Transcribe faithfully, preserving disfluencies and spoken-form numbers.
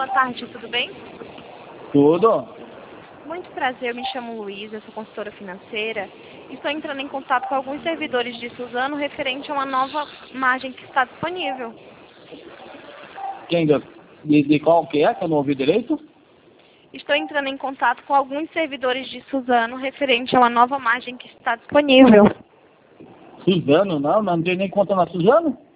boa tarde, tudo bem? Tudo? Muito prazer, eu me chamo Luísa, sou consultora financeira e estou entrando em contato com alguns servidores de Suzano referente a uma nova margem que está disponível. Quem de, de, de qual que é, que eu não ouvi direito? Estou entrando em contato com alguns servidores de Suzano referente a uma nova margem que está disponível. Suzano, não, não tem nem conta na Suzano?